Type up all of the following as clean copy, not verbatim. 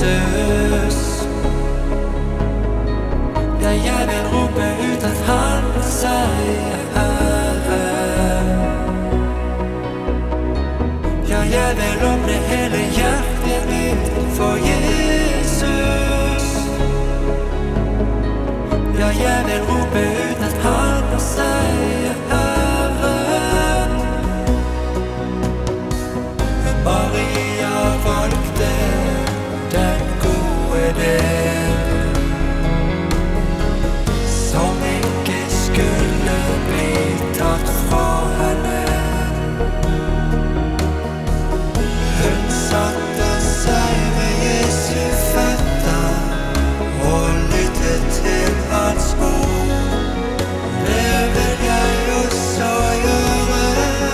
Jesus. Ja, jeg vil rope ut at han sier Herre. Ja, jeg vil åpne hele hjertet mitt for Jesus. Ja, jeg vil rope ut at han sier Herre. Maria valgte den gode del, som ikke skulle bli tatt fra henne. Hun satte seg ved Jesu føtter og lyttet til hans ord. Det vil jeg også gjøre.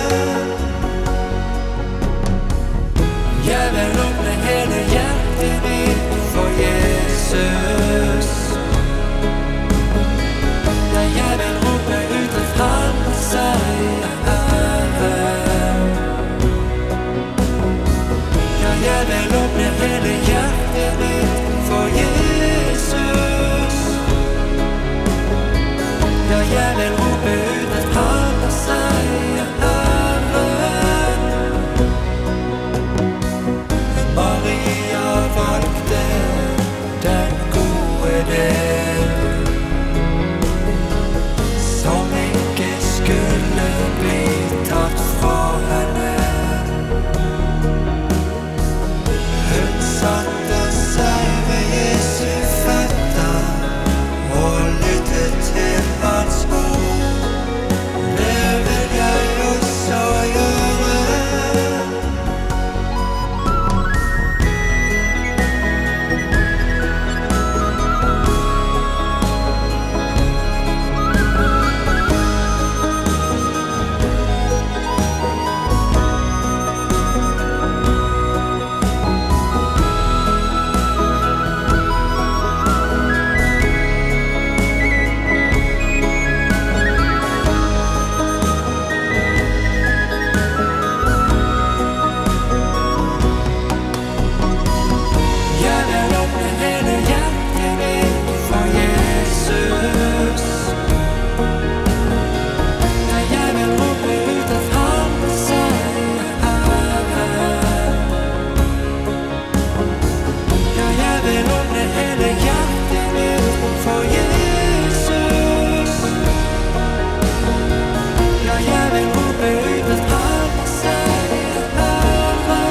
Jeg vil åpne hele hjertet mitt for Jesus. Ja, jeg vil rope ut at han sier Herre. Ja, jeg vil åpne hele hjertet mitt for Jesus. Ja, jeg vil rope ut at han sier Herre. Maria valgte den gode del, som ikke skulle bli tatt fra henne. Hun satte seg ved Jesu føtter og lyttet til hans ord. Det vil jeg også gjøre. Jeg vil åpne hele hjertet mitt for Jesus. Ja, jeg vil rope ut at han sier Herre. Ja, jeg vil åpne hele hjertet mitt for Jesus. Ja, jeg vil rope ut at han sier Herre.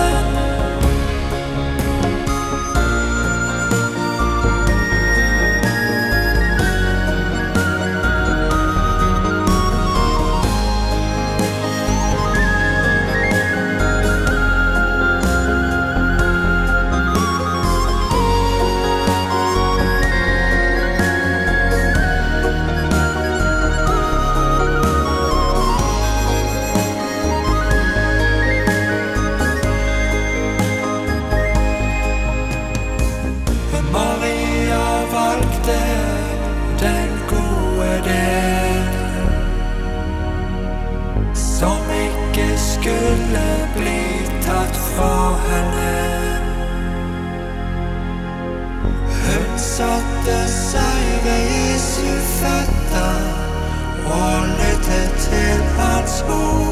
Maria valgte den gode del, som ikke skulle bli tatt fra henne. Hun satte seg ved Jesu føtter og lyttet til hans ord.